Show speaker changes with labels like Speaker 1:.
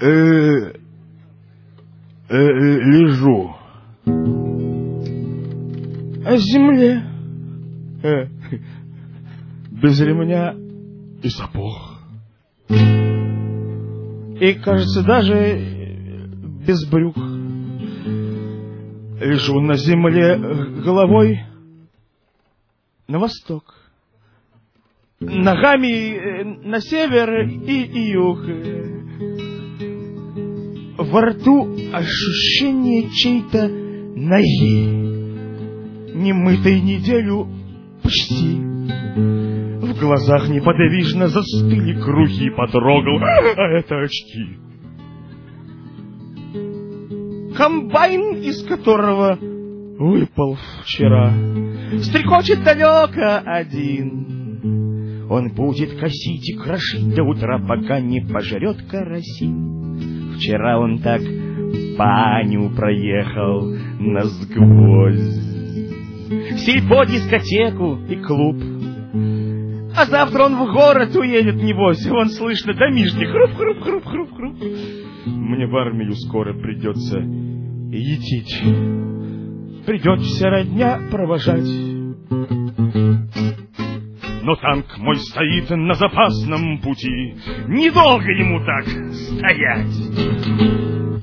Speaker 1: Лежу. О земле. Без ремня и сапог. И, кажется, даже без брюк. Лежу на земле головой на восток, ногами на север и юг. Во рту ощущение чьей-то ноги, немытой неделю почти. В глазах неподвижно застыли круги, потрогал, а это очки. Комбайн, из которого выпал вчера, стрекочет далеко один. Он будет косить и крошить до утра, пока не пожрет карасин. Вчера он так баню проехал насквозь, сельпо, дискотеку и клуб. А завтра он в город уедет, небось. Вон слышно домишки хруп-хруп-хруп-хруп-хруп. Мне в армию скоро придется етить. Придет вся родня провожать. Но танк мой стоит на запасном пути. Недолго ему так стоять.